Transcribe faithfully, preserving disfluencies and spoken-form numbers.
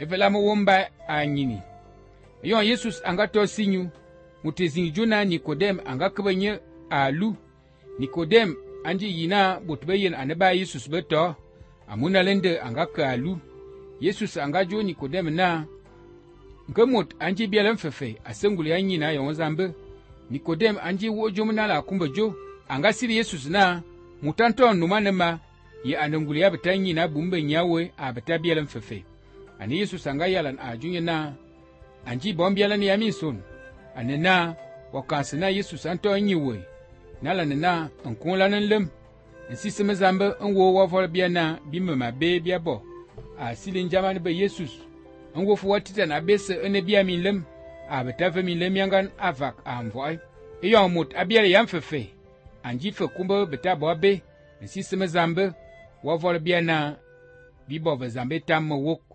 evela mo womba anyini. Yon Jesus anga to sinyu, mutezin juna Nikodem anga kbenye alu. Nikodem anji yina botbeyen aneba Jesus beto, amuna lende anga ka alu. Jesus anga jo Nikodem na, ngemot anji bialam fefe, asenguli anyina yon zambe. Nikodem anji wojumna la kumbejo, anga siri Jesus na, mutanto numanema, ye anenguli abeta nyina bumbe nyawe abeta bialam fefe. Ani Jesus anga yalan ajunye na, anji bombialan yaminson. Anena, wakansina Jesus anto nyiwe. Nala nena, ankon lanan lem. Nsi seme zambe nwo wafol biana bime ma be biabo. A silin jaman be Jesus. Nwo fu watita na bese ene bia min lem. A betafe min lem yangan avak amvoy. Eyo mut abiale yamfefe. Anji fe kumbe betabo abe. Nsi seme zambe wafol biana bibo ve zambe tam wok.